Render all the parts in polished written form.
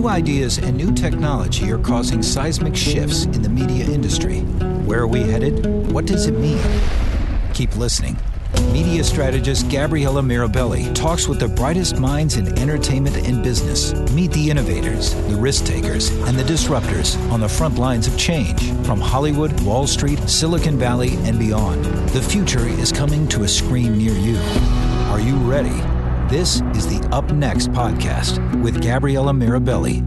New ideas and new technology are causing seismic shifts in the media industry. Where are we headed? What does it mean? Keep listening. Media strategist Gabriella Mirabelli talks with the brightest minds in entertainment and business. Meet the innovators, the risk takers, and the disruptors on the front lines of change from Hollywood, Wall Street, Silicon Valley, and beyond. The future is coming to a screen near you. Are you ready? This is the Up Next podcast with Gabriella Mirabelli.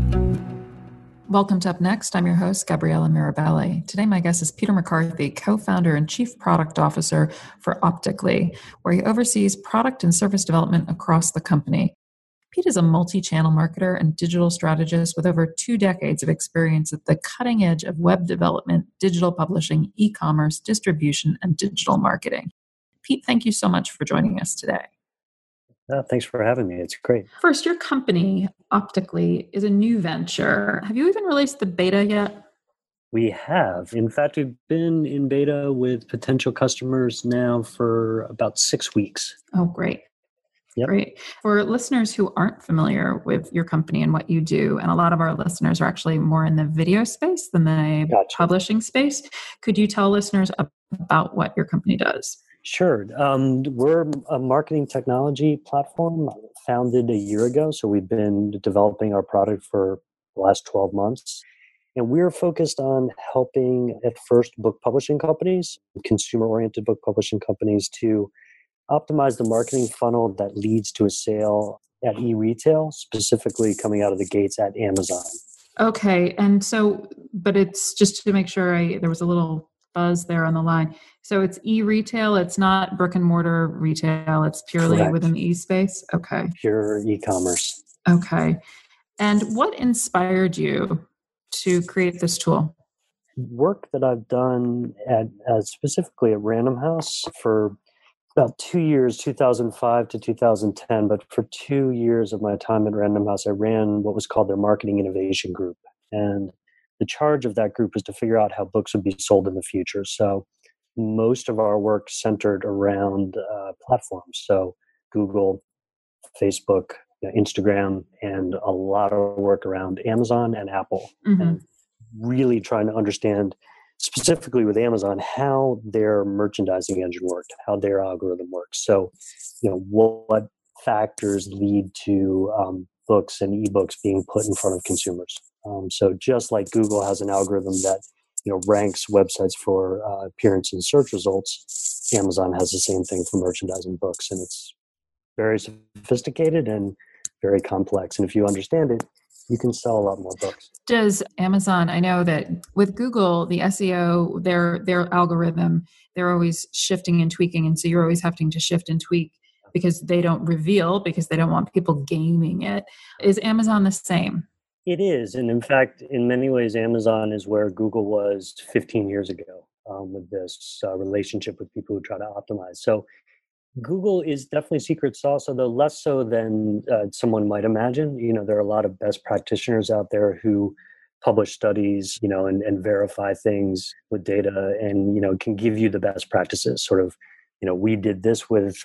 Welcome to Up Next. I'm your host, Gabriella Mirabelli. Today, my guest is Peter McCarthy, co-founder and chief product officer for Optically, where he oversees product and service development across the company. Pete is a multi-channel marketer and digital strategist with over 2 decades of experience at the cutting edge of web development, digital publishing, e-commerce, distribution, and digital marketing. Pete, thank you so much for joining us today. Thanks for having me. It's great. First, your company, Optically, is a new venture. Have you even released the beta yet? We have. In fact, we've been in beta with potential customers now for about 6 weeks. Oh, great. Yep. Great. For listeners who aren't familiar with your company and what you do, and a lot of our listeners are actually more in the video space than the publishing space, could you tell listeners about what your company does? Sure. We're a marketing technology platform founded a year ago. So we've been developing our product for the last 12 months. And we're focused on helping, at first, book publishing companies, consumer-oriented book publishing companies, to optimize the marketing funnel that leads to a sale at e-retail, specifically coming out of the gates at Amazon. Okay. And so, but it's just to make sure there was a little buzz there on the line. So it's e-retail. It's not brick and mortar retail. It's purely Correct. within the e-space. Okay. Pure e-commerce. Okay. And what inspired you to create this tool? Work that I've done specifically at Random House for about 2 years, 2005 to 2010. But for 2 years of my time at Random House, I ran what was called their marketing innovation group. And the charge of that group was to figure out how books would be sold in the future. So most of our work centered around platforms. So Google, Facebook, Instagram, and a lot of work around Amazon and Apple. Mm-hmm. And really trying to understand, specifically with Amazon, how their merchandising engine worked, how their algorithm works. So, what factors lead to books and ebooks being put in front of consumers. So just like Google has an algorithm that ranks websites for appearance in search results, Amazon has the same thing for merchandising books, and it's very sophisticated and very complex. And if you understand it, you can sell a lot more books. Does Amazon, I know that with Google, the SEO, their algorithm, they're always shifting and tweaking, and so you're always having to shift and tweak because they don't reveal, because they don't want people gaming it. Is Amazon the same? It is. And in fact, in many ways, Amazon is where Google was 15 years ago with this relationship with people who try to optimize. So Google is definitely secret sauce, although less so than someone might imagine. There are a lot of best practitioners out there who publish studies, and verify things with data and, can give you the best practices. Sort of, we did this with,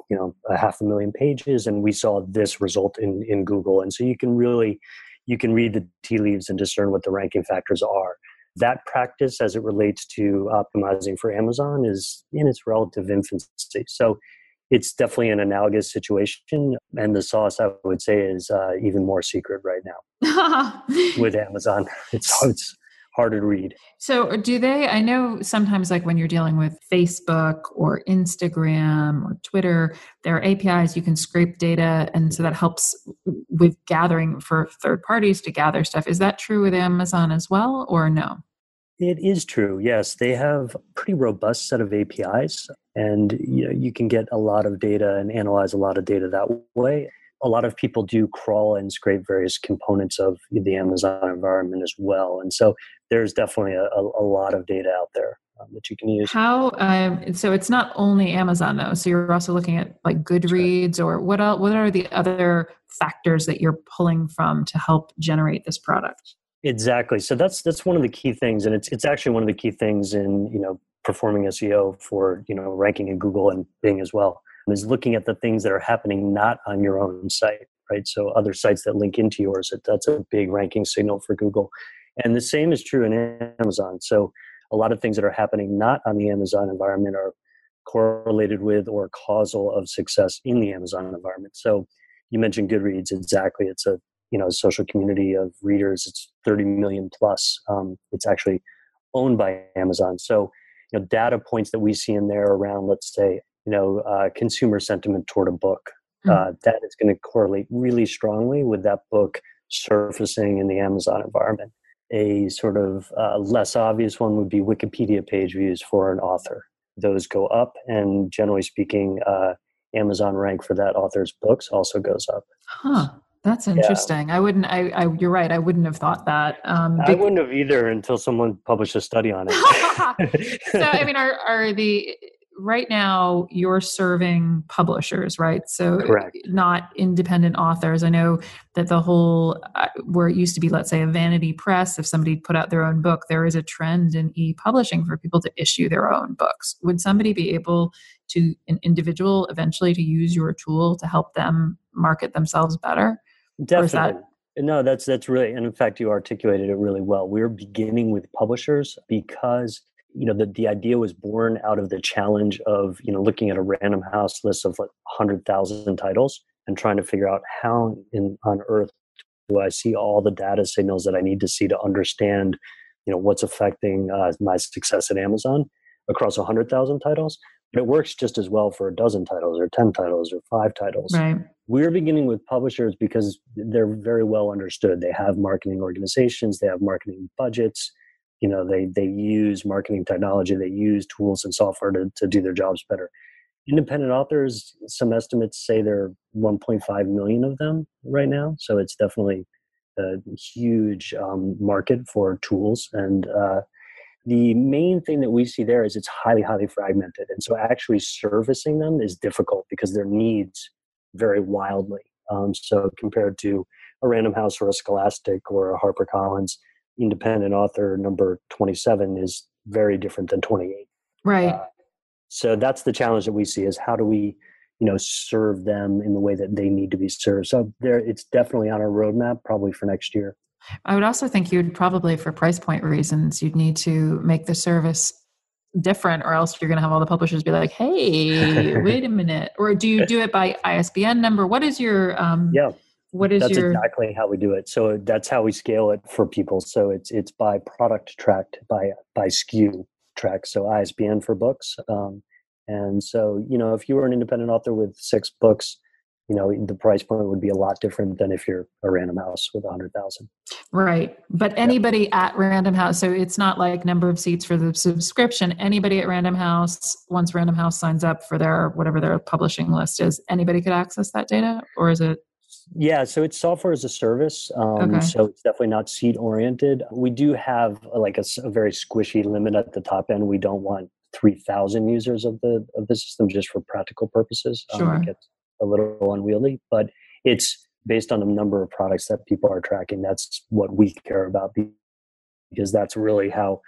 500,000 pages and we saw this result in Google. And so you can read the tea leaves and discern what the ranking factors are. That practice, as it relates to optimizing for Amazon, is in its relative infancy. So it's definitely an analogous situation. And the sauce, I would say, is even more secret right now with Amazon. It's harder to read. So I know sometimes like when you're dealing with Facebook or Instagram or Twitter, there are APIs you can scrape data. And so that helps with gathering for third parties to gather stuff. Is that true with Amazon as well, or no? It is true. Yes, they have a pretty robust set of APIs, and you can get a lot of data and analyze a lot of data that way. A lot of people do crawl and scrape various components of the Amazon environment as well. And so there's definitely a lot of data out there that you can use. So it's not only Amazon though. So you're also looking at like Goodreads, or what else, what are the other factors that you're pulling from to help generate this product? Exactly. So that's one of the key things. And it's actually one of the key things in, performing SEO for, ranking in Google and Bing as well, is looking at the things that are happening not on your own site, right? So other sites that link into yours, that's a big ranking signal for Google. And the same is true in Amazon. So a lot of things that are happening not on the Amazon environment are correlated with or causal of success in the Amazon environment. So you mentioned Goodreads. Exactly. It's a social community of readers. It's 30 million plus. It's actually owned by Amazon. So data points that we see in there around, let's say, consumer sentiment toward a book, that is going to correlate really strongly with that book surfacing in the Amazon environment. A sort of less obvious one would be Wikipedia page views for an author. Those go up, and generally speaking, Amazon rank for that author's books also goes up. Huh. That's interesting. Yeah. You're right. I wouldn't have thought that. I wouldn't have either until someone published a study on it. So, I mean, right now you're serving publishers, right? So correct. Not independent authors. I know that the whole, where it used to be, let's say, a vanity press, if somebody put out their own book, there is a trend in e-publishing for people to issue their own books. Would somebody be able to, an individual, eventually to use your tool to help them market themselves better? Definitely. No, that's really, and in fact, you articulated it really well. We're beginning with publishers because the idea was born out of the challenge of looking at a Random House list of 100,000 titles and trying to figure out how on earth do I see all the data signals that I need to see to understand what's affecting my success at Amazon across 100,000 titles. But it works just as well for a dozen titles or 10 titles or 5 titles. Right. We're beginning with publishers because they're very well understood. They have marketing organizations, they have marketing budgets. They use marketing technology, they use tools and software to do their jobs better. Independent authors, some estimates say there are 1.5 million of them right now. So it's definitely a huge market for tools. And the main thing that we see there is it's highly, highly fragmented. And so actually servicing them is difficult because their needs vary wildly. So compared to a Random House or a Scholastic or a HarperCollins, independent author number 27 is very different than 28. Right. So that's the challenge that we see is how do we, serve them in the way that they need to be served. So it's definitely on our roadmap, probably for next year. I would also think you'd probably, for price point reasons, you'd need to make the service different, or else you're going to have all the publishers be like, hey, wait a minute. Or do you do it by ISBN number? What is your... That's exactly how we do it. So that's how we scale it for people. So it's by product tracked, by SKU track. So ISBN for books. And so, if you were an independent author with 6 books, the price point would be a lot different than if you're a Random House with 100,000. Right. But anybody at Random House, so it's not like number of seats for the subscription. Anybody at Random House, once Random House signs up for whatever their publishing list is, anybody could access that data? Or is it? Yeah, so it's software as a service. Okay. So it's definitely not seat oriented. We do have a very squishy limit at the top end. We don't want 3,000 users of the system just for practical purposes. Sure. It gets a little unwieldy, but it's based on the number of products that people are tracking. That's what we care about because that's really how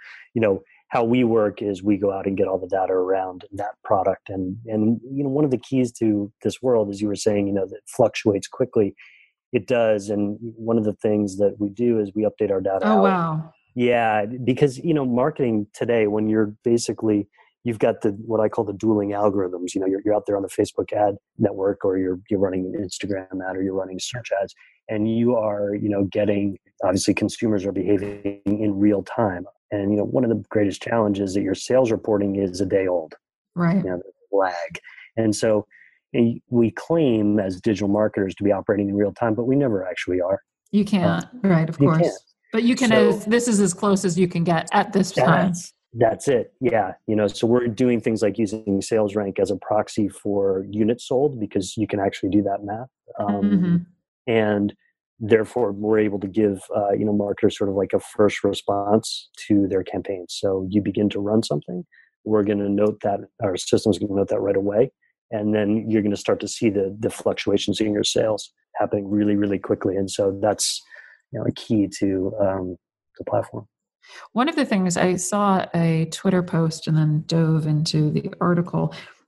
we work is we go out and get all the data around that product. And one of the keys to this world, as you were saying, that fluctuates quickly. It does. And one of the things that we do is we update our data. Oh, wow. Yeah, because, marketing today, when you're basically, you've got what I call the dueling algorithms. You're out there on the Facebook ad network, or you're running an Instagram ad, or you're running search ads, and you are, getting, obviously consumers are behaving in real time. And, one of the greatest challenges that your sales reporting is a day old. Right. Lag. And so we claim as digital marketers to be operating in real time, but we never actually are. You can't. Right. Of course. Can't. But you can, this is as close as you can get at this time. That's it. Yeah. So we're doing things like using sales rank as a proxy for units sold, because you can actually do that math. And therefore we're able to give, marketers sort of like a first response to their campaigns. So you begin to run something, we're going to note that, our system's going to note that right away. And then you're going to start to see the fluctuations in your sales happening really, really quickly. And so that's, a key to the platform. One of the things, I saw a Twitter post and then dove into the article,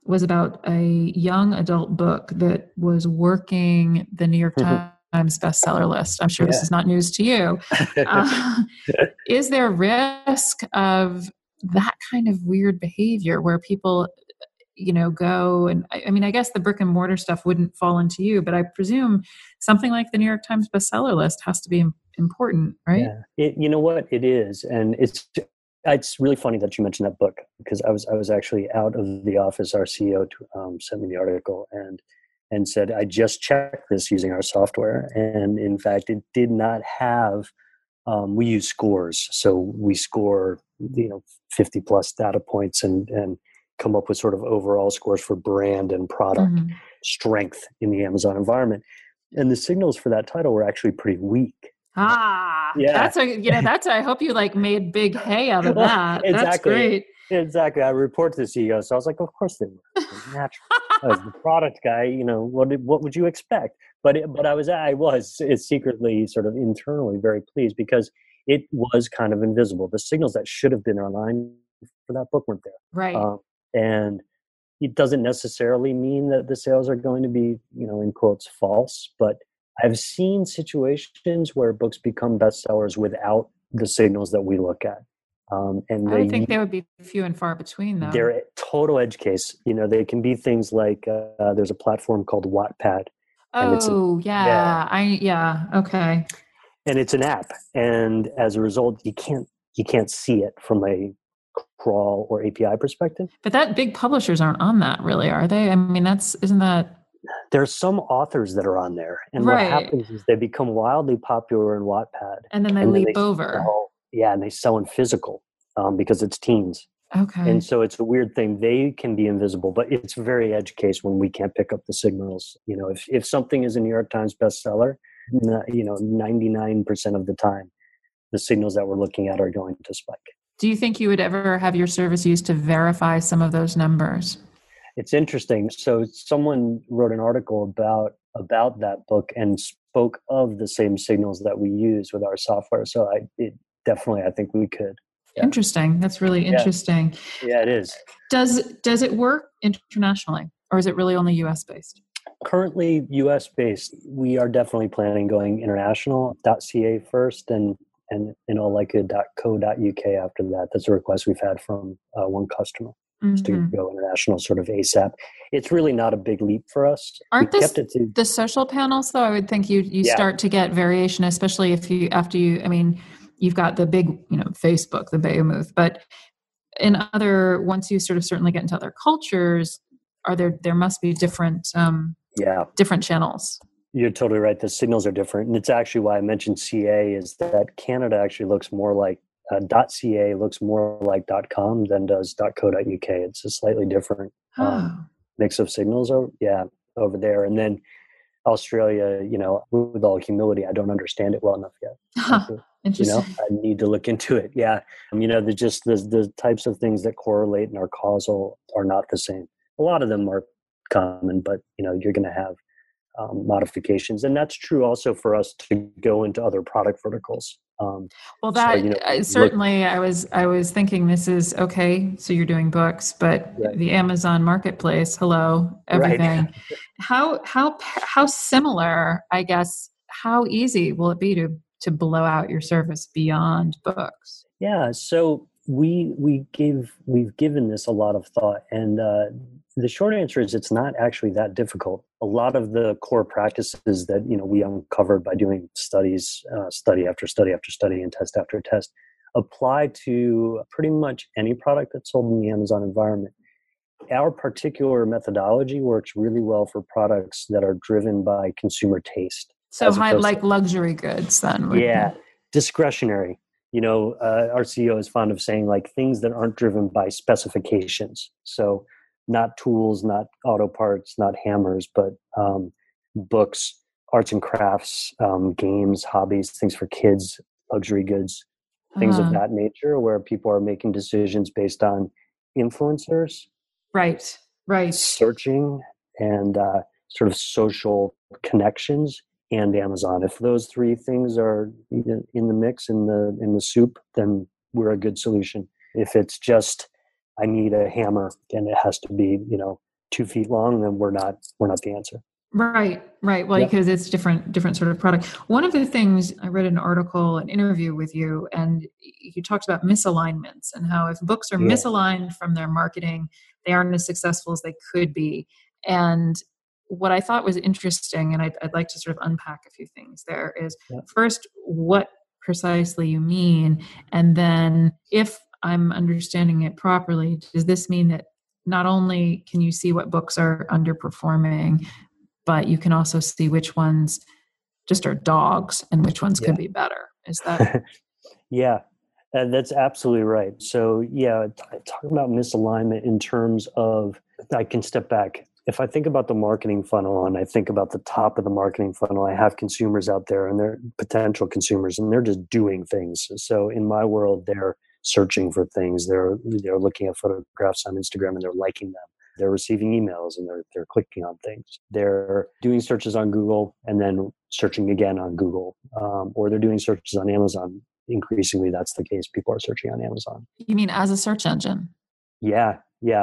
was about a young adult book that was working the New York Times bestseller list. I'm sure this is not news to you. Is there risk of that kind of weird behavior where people, go and I guess the brick and mortar stuff wouldn't fall into you, but I presume something like the New York Times bestseller list has to be important, right? Yeah, you know what it is, and it's really funny that you mentioned that book, because I was actually out of the office. Our CEO sent me the article and said, I just checked this using our software, and in fact, it did not have. We use scores, so we score 50 plus data points and come up with sort of overall scores for brand and product strength in the Amazon environment. And the signals for that title were actually pretty weak. Yeah. That's I hope you made big hay out of that. Exactly. That's great. Exactly. I report to the CEO, so I was like, of course they were. Natural. I was the product guy. What would you expect? But I was secretly sort of internally very pleased, because it was kind of invisible. The signals that should have been online for that book weren't there. Right. And it doesn't necessarily mean that the sales are going to be, in quotes, false. But I've seen situations where books become bestsellers without the signals that we look at. And I would think they would be few and far between, though. They're a total edge case. They can be things like there's a platform called Wattpad. Okay. And it's an app, and as a result, you can't see it from a crawl or API perspective. But that big publishers aren't on that, really, are they? I mean, isn't that? There's some authors that are on there, and what happens is they become wildly popular in Wattpad, and then they leap over. And they sell in physical because it's teens. Okay. And so it's a weird thing. They can be invisible, but it's a very edge case when we can't pick up the signals. If something is a New York Times bestseller, 99% of the time, the signals that we're looking at are going to spike. Do you think you would ever have your service used to verify some of those numbers? It's interesting. So someone wrote an article about that book and spoke of the same signals that we use with our software. So I think we could. Yeah. Interesting. That's really interesting. Yeah, it is. Does it work internationally, or is it really only US based? Currently US based. We are definitely planning going international. .ca first, and in all likelihood .co.uk after that. That's a request we've had from one customer to go international sort of ASAP. It's really not a big leap for us. Aren't the social panels, though? I would think you start to get variation, especially you've got the big, Facebook, the Behemoth, but once you sort of certainly get into other cultures, there must be different channels. You're totally right. The signals are different. And it's actually why I mentioned CA, is that Canada actually looks more like .ca looks more like .com than does .co.uk. It's a slightly different mix of signals over there. And then Australia, with all humility, I don't understand it well enough yet. Interesting. I need to look into it. Yeah. The types of things that correlate and are causal are not the same. A lot of them are common, but you're going to have modifications, and that's true also for us to go into other product verticals. Certainly, I was thinking this is okay. So you're doing books, but the Amazon Marketplace, everything. Right. How similar? I guess how easy will it be to blow out your service beyond books? Yeah. So we've given this a lot of thought, and the short answer is it's not actually that difficult. A lot of the core practices that we uncovered by doing studies, study after study after study, and test after test, apply to pretty much any product that's sold in the Amazon environment. Our particular methodology works really well for products that are driven by consumer taste. So like luxury goods, then. Discretionary. Our CEO is fond of saying things that aren't driven by specifications. So not tools, not auto parts, not hammers, but books, arts and crafts, games, hobbies, things for kids, luxury goods, things of that nature, where people are making decisions based on influencers. Right. Searching and sort of social connections, and Amazon. If those three things are in the mix, in the soup, then we're a good solution. If it's just I need a hammer, then it has to be 2 feet long, then we're not the answer. Right. Well, Yep. because it's different sort of product. One of the things I read an article, an interview with you, and you talked about misalignments and how if books are Yeah. misaligned from their marketing, they aren't as successful as they could be. And what I thought was interesting, and I'd like to sort of unpack a few things there, is Yeah. first, what precisely you mean, and then if I'm understanding it properly, does this mean that not only can you see what books are underperforming, but you can also see which ones just are dogs and which ones could be better? Is that? Yeah, that's absolutely right. So yeah, talking about misalignment in terms of, I can step back. If I think about the marketing funnel and I think about the top of the marketing funnel, I have consumers out there and they're potential consumers and they're just doing things. So in my world, they're searching for things. They're looking at photographs on Instagram and they're liking them. They're receiving emails and they're clicking on things. They're doing searches on Google and then searching again on Google, or they're doing searches on Amazon. Increasingly, that's the case. People are searching on Amazon. You mean as a search engine? Yeah.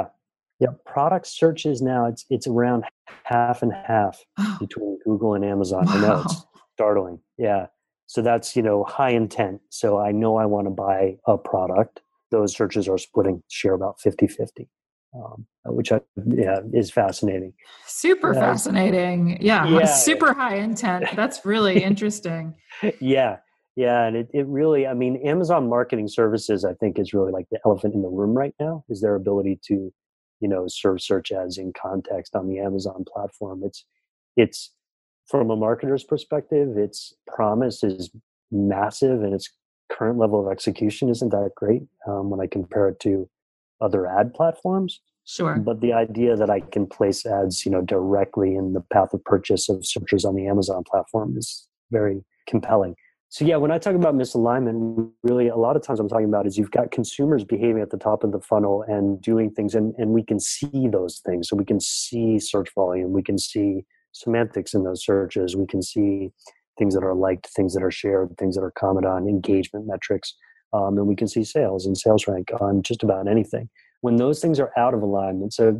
Product searches now, it's around half and half between Google and Amazon. Wow. I know, it's startling. Yeah. So that's, high intent. So I know I want to buy a product. Those searches are splitting share about 50-50. Which is fascinating. Super fascinating. Yeah. Super high intent. That's really interesting. Yeah. And it really, Amazon Marketing Services, I think, is really like the elephant in the room right now, is their ability to, serve search ads in context on the Amazon platform. It's from a marketer's perspective, its promise is massive and its current level of execution isn't that great when I compare it to other ad platforms. Sure. But the idea that I can place ads, directly in the path of purchase of searchers on the Amazon platform is very compelling. So yeah, when I talk about misalignment, really a lot of times I'm talking about is you've got consumers behaving at the top of the funnel and doing things, and we can see those things. So we can see search volume, we can see semantics in those searches, we can see things that are liked, things that are shared, things that are commented on, engagement metrics, and we can see sales and sales rank on just about anything. When those things are out of alignment, so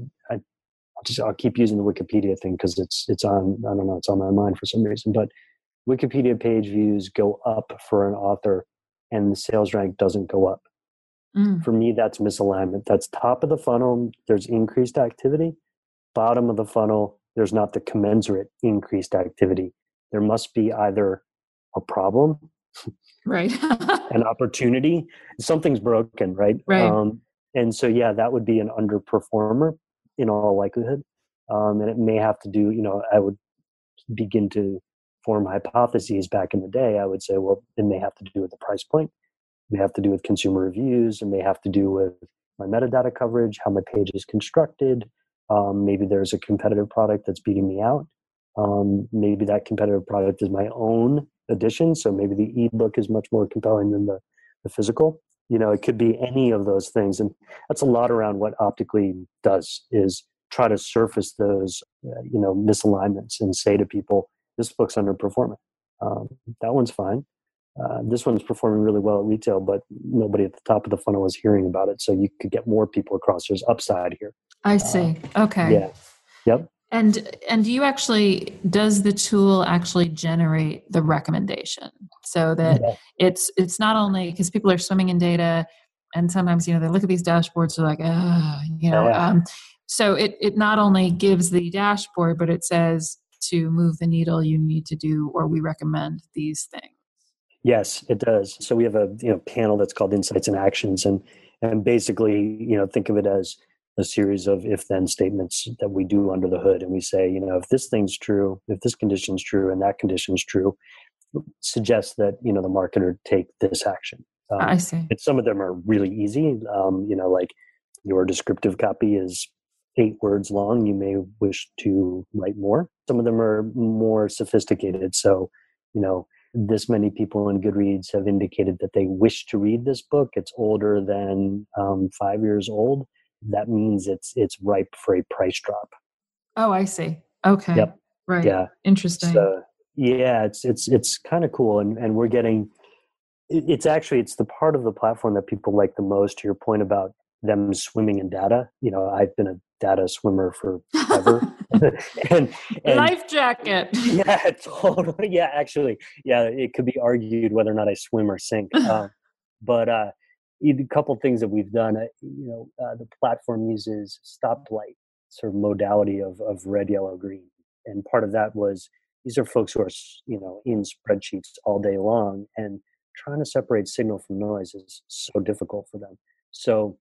I'll keep using the Wikipedia thing because it's on, I don't know, it's on my mind for some reason, but Wikipedia page views go up for an author and the sales rank doesn't go up. For me, that's misalignment. That's top of the funnel, there's increased activity. Bottom of the funnel, there's not the commensurate increased activity. There must be either a problem, right, an opportunity, something's broken, right? And so, yeah, that would be an underperformer in all likelihood. And it may have to do, I would begin to form hypotheses back in the day. I would say, well, it may have to do with the price point. It may have to do with consumer reviews. It may have to do with my metadata coverage, how my page is constructed. Maybe there's a competitive product that's beating me out. Maybe that competitive product is my own edition. So maybe the ebook is much more compelling than the physical. It could be any of those things. And that's a lot around what Optically does, is try to surface those, misalignments and say to people, this book's underperforming. That one's fine. This one's performing really well at retail, but nobody at the top of the funnel is hearing about it. So you could get more people across. There's upside here. I see. Okay. Yeah. Yep. And does the tool actually generate the recommendation so that it's not only because people are swimming in data and sometimes, they look at these dashboards, they're like, so it not only gives the dashboard, but it says to move the needle, you need to do, or we recommend these things. Yes, it does. So we have a panel that's called Insights and Actions, and basically, think of it as a series of if-then statements that we do under the hood. And we say, if this thing's true, if this condition's true, and that condition's true, suggest that, the marketer take this action. I see. And some of them are really easy. Like your descriptive copy is 8 words long. You may wish to write more. Some of them are more sophisticated. So, this many people in Goodreads have indicated that they wish to read this book. It's older than 5 years old. That means it's ripe for a price drop. Oh, I see. Okay. Yep. Right. Yeah. Interesting. So, yeah, it's kind of cool, and we're getting. It's the part of the platform that people like the most. To your point about them swimming in data. I've been a data swimmer forever. and Life jacket. Yeah, totally. Yeah, actually, yeah, it could be argued whether or not I swim or sink. But a couple things that we've done, the platform uses stoplight sort of modality of red, yellow, green. And part of that was these are folks who are, in spreadsheets all day long, and trying to separate signal from noise is so difficult for them. So,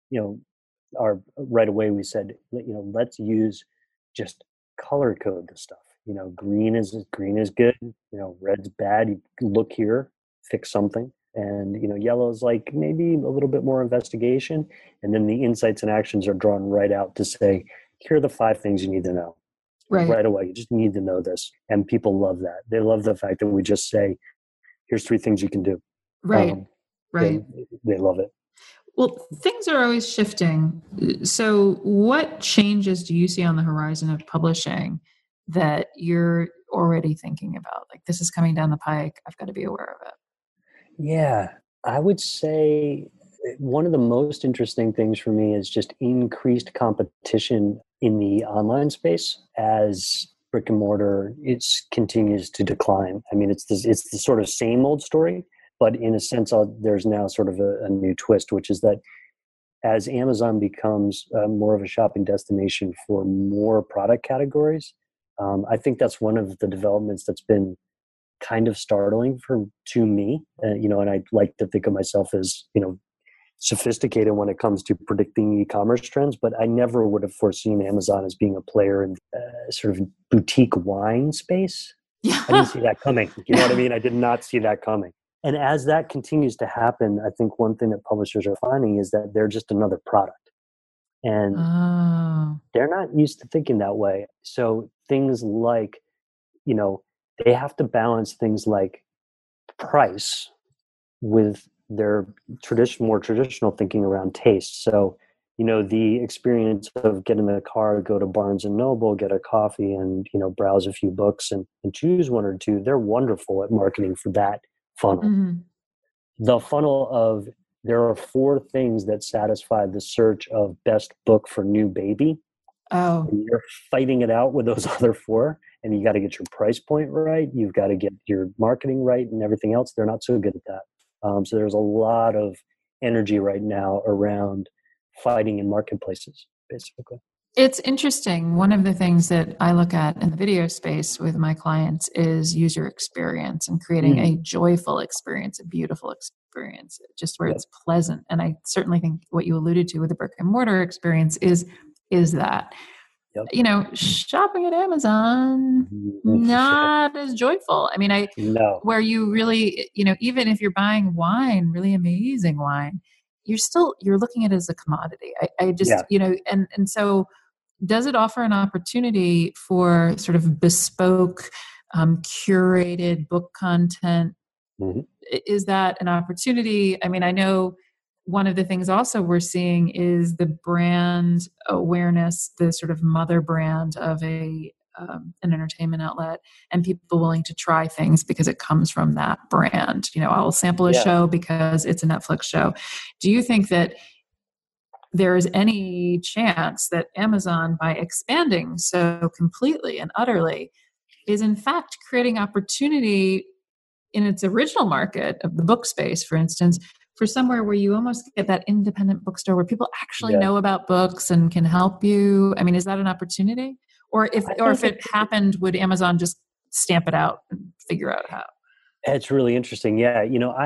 right away we said, let's use just color code the stuff. Green is good. Red's bad. You look here, fix something. And yellow is like maybe a little bit more investigation, and then the insights and actions are drawn right out to say, here are the 5 things you need to know. Right away. You just need to know this. And people love that. They love the fact that we just say, here's 3 things you can do. Right. Right. They love it. Well, things are always shifting. So what changes do you see on the horizon of publishing that you're already thinking about? Like, this is coming down the pike. I've got to be aware of it. Yeah, I would say one of the most interesting things for me is just increased competition in the online space as brick and mortar continues to decline. I mean, it's the sort of same old story, but in a sense, there's now sort of a new twist, which is that as Amazon becomes more of a shopping destination for more product categories, I think that's one of the developments that's been kind of startling to me, and I like to think of myself as sophisticated when it comes to predicting e-commerce trends, but I never would have foreseen Amazon as being a player in sort of boutique wine space. Yeah. I didn't see that coming. You know what I mean? I did not see that coming. And as that continues to happen, I think one thing that publishers are finding is that they're just another product, and they're not used to thinking that way. So things like, they have to balance things like price with their more traditional thinking around taste. So, the experience of get in the car, go to Barnes and Noble, get a coffee, and browse a few books and choose 1 or 2. They're wonderful at marketing for that funnel. Mm-hmm. The funnel of there are 4 things that satisfy the search of best book for new baby. Oh, And you're fighting it out with those other 4, and you got to get your price point right. You've got to get your marketing right and everything else. They're not so good at that. So there's a lot of energy right now around fighting in marketplaces, basically. it's interesting. One of the things that I look at in the video space with my clients is user experience and creating a joyful experience, a beautiful experience, just where it's pleasant. And I certainly think what you alluded to with the brick and mortar experience is that. Yep. Shopping at Amazon, not as joyful. I mean, No. Where you really, even if you're buying wine, really amazing wine, you're looking at it as a commodity. I just, and so does it offer an opportunity for sort of bespoke, curated book content? Mm-hmm. Is that an opportunity? I mean, I know one of the things also we're seeing is the brand awareness, the sort of mother brand of an entertainment outlet, and people willing to try things because it comes from that brand. I'll sample a show because it's a Netflix show. Do you think that there is any chance that Amazon, by expanding so completely and utterly, is in fact creating opportunity in its original market of the book space, for instance, for somewhere where you almost get that independent bookstore where people actually know about books and can help you? I mean, is that an opportunity? Or if it happened, would Amazon just stamp it out and figure out how? It's really interesting. Yeah.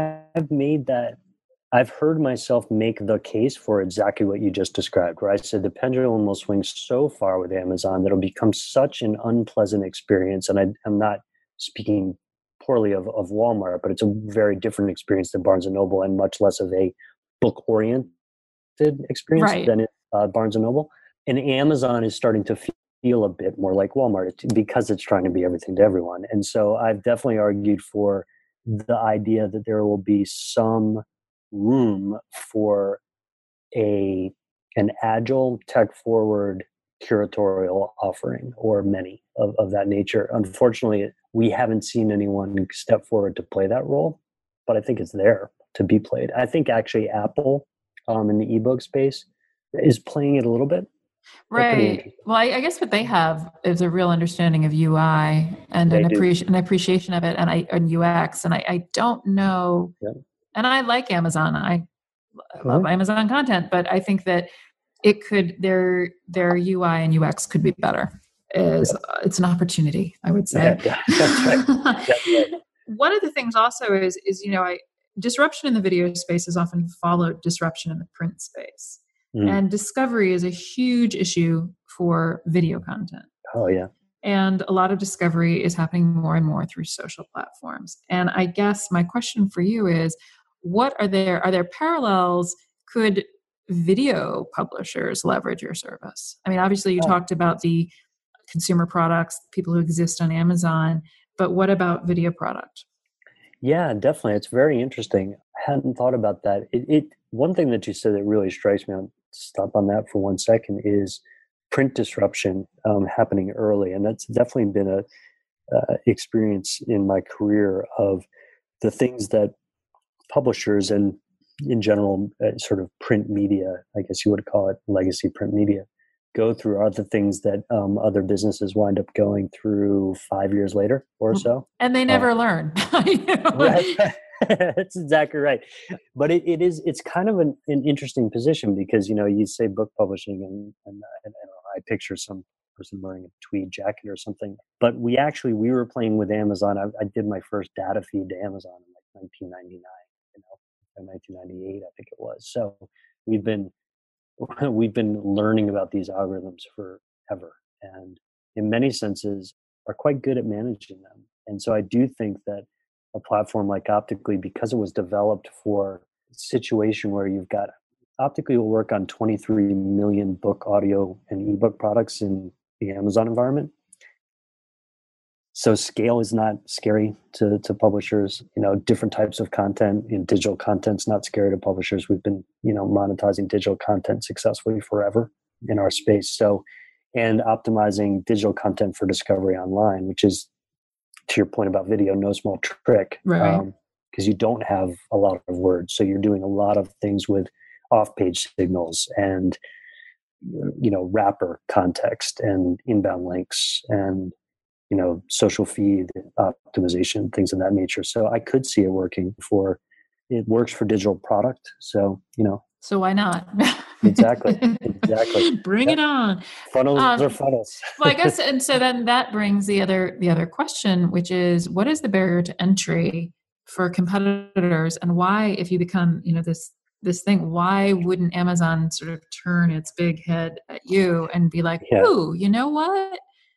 I've heard myself make the case for exactly what you just described, where I said the pendulum will swing so far with Amazon that it'll become such an unpleasant experience. And I'm not speaking poorly of Walmart, but it's a very different experience than Barnes & Noble, and much less of a book-oriented experience than Barnes & Noble. And Amazon is starting to feel a bit more like Walmart because it's trying to be everything to everyone. And so I've definitely argued for the idea that there will be some room for an agile, tech-forward curatorial offering, or many of that nature. Unfortunately, we haven't seen anyone step forward to play that role, but I think it's there to be played. I think actually Apple in the ebook space is playing it a little bit. Right. Well, I guess what they have is a real understanding of UI and an appreciation of it, and UX. And I don't know. Yeah. And I like Amazon. I love Amazon content, but I think that it could their UI and UX could be better. It's an opportunity, I would say. Yeah, that's right. That's right. One of the things also is disruption in the video space has often followed disruption in the print space. And discovery is a huge issue for video content. Oh, yeah. And a lot of discovery is happening more and more through social platforms. And I guess my question for you is, are there parallels? Could video publishers leverage your service? I mean, obviously you talked about the consumer products, people who exist on Amazon, but what about video product? Yeah, definitely. It's very interesting. I hadn't thought about that. One thing that you said that really strikes me, I'll stop on that for 1 second, is print disruption happening early. And that's definitely been a experience in my career of the things that publishers and in general sort of print media, I guess you would call it legacy print media, go through are the things that other businesses wind up going through 5 years later or so. And they never learn. Right. That's exactly right. But it's kind of an interesting position because, you say book publishing and I picture some person wearing a tweed jacket or something. But we were playing with Amazon. I did my first data feed to Amazon in like 1999, in 1998, I think it was. So we've been learning about these algorithms forever, and in many senses are quite good at managing them. And so I do think that a platform like Optically, because it was developed for a situation where you've got Optically will work on 23 million book, audio, and ebook products in the Amazon environment. So scale is not scary to publishers. Different types of content. Digital content's not scary to publishers. We've been, monetizing digital content successfully forever in our space. So, and optimizing digital content for discovery online, which is, to your point about video, no small trick. Right. Because you don't have a lot of words. So you're doing a lot of things with off-page signals and, wrapper context and inbound links and, social feed optimization, things of that nature. So I could see it it works for digital product. So, So why not? Exactly. Bring it on. Funnels are funnels. Well, I guess, and so then that brings the other question, which is, what is the barrier to entry for competitors, and why, if you become, this thing, why wouldn't Amazon sort of turn its big head at you and be like, ooh, you know what?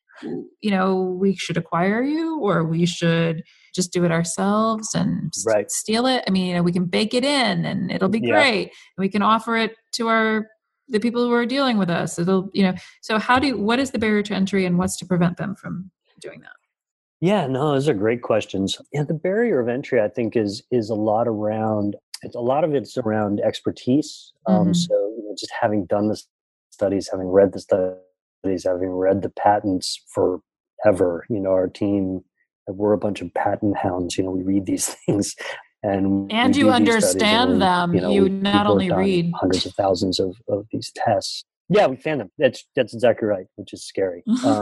We should acquire you, or we should just do it ourselves and steal it. I mean, we can bake it in and it'll be great. And we can offer it to the people who are dealing with us. It'll, so what is the barrier to entry and what's to prevent them from doing that? Yeah, no, those are great questions. Yeah, the barrier of entry, I think, is a lot of it's around expertise. So just having done the studies, having read the studies, having read the patents forever, our team, we're a bunch of patent hounds. We read these things and you understand them. You not only read hundreds of thousands of these tests. Yeah, we fan them. That's exactly right, which is scary.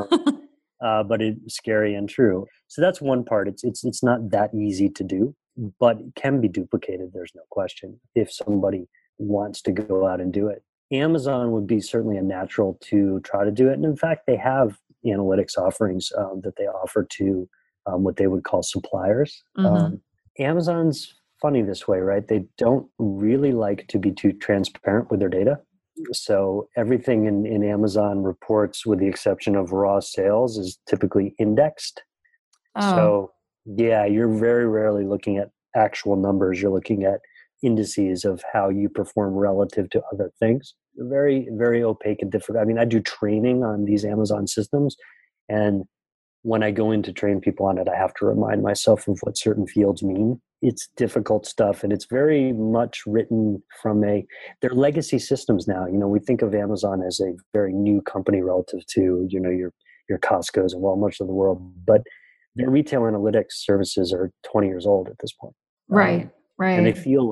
But it's scary and true. So that's one part. It's not that easy to do, but it can be duplicated. There's no question if somebody wants to go out and do it. Amazon would be certainly a natural to try to do it. And in fact, they have analytics offerings that they offer to what they would call suppliers. Amazon's funny this way, right? They don't really like to be too transparent with their data. So everything in Amazon reports, with the exception of raw sales, is typically indexed. So yeah, you're very rarely looking at actual numbers. You're looking at indices of how you perform relative to other things. Very, very opaque and difficult. I mean, I do training on these Amazon systems, and when I go in to train people on it, I have to remind myself of what certain fields mean. It's difficult stuff, and it's very much written from they're legacy systems now. We think of Amazon as a very new company relative to, your Costco's and Walmart's of the world, but their retail analytics services are 20 years old at this point. Right. And they feel like it.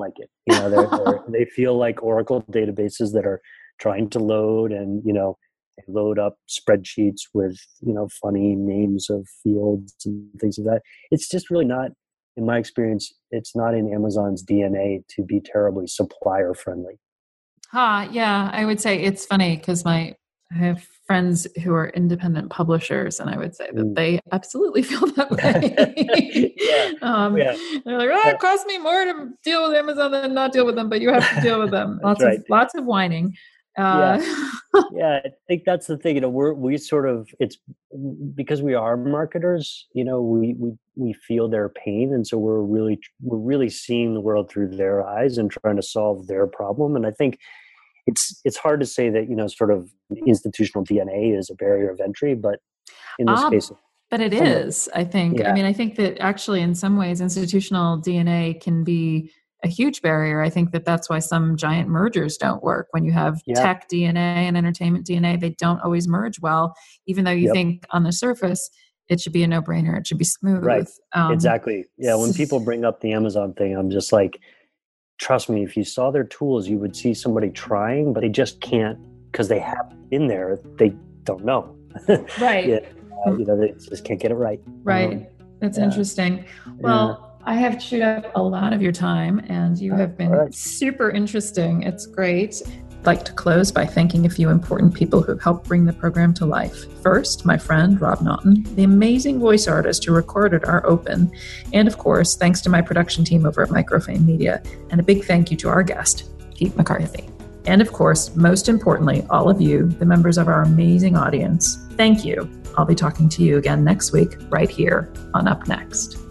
You know, they feel like Oracle databases that are trying to load, and they load up spreadsheets with funny names of fields and things like that. It's just really not, in my experience, it's not in Amazon's DNA to be terribly supplier friendly. Yeah, I would say it's funny because I have friends who are independent publishers, and I would say that they absolutely feel that way. They're like, it costs me more to deal with Amazon than not deal with them, but you have to deal with them. Lots of whining. Yeah, I think that's the thing. We sort of, it's because we are marketers. We feel their pain, and so we're really seeing the world through their eyes and trying to solve their problem. And I think it's hard to say that sort of institutional DNA is a barrier of entry, but in this case, but it is. I think. Yeah. I mean, I think that actually, in some ways, institutional DNA can be a huge barrier. I think that's why some giant mergers don't work. When you have tech DNA and entertainment DNA, they don't always merge well, even though you think on the surface it should be a no-brainer. It should be smooth. Right. Exactly. Yeah. When people bring up the Amazon thing, I'm just like, trust me, if you saw their tools, you would see somebody trying, but they just can't because they haven't been there. They don't know. Right. They just can't get it right. Right. That's interesting. Well, I have chewed up a lot of your time, and you have been super interesting. It's great. I'd like to close by thanking a few important people who helped bring the program to life. First, my friend Rob Naughton, the amazing voice artist who recorded our open. And of course, thanks to my production team over at Microfame Media. And a big thank you to our guest, Pete McCarthy. And of course, most importantly, all of you, the members of our amazing audience, thank you. I'll be talking to you again next week, right here on Up Next.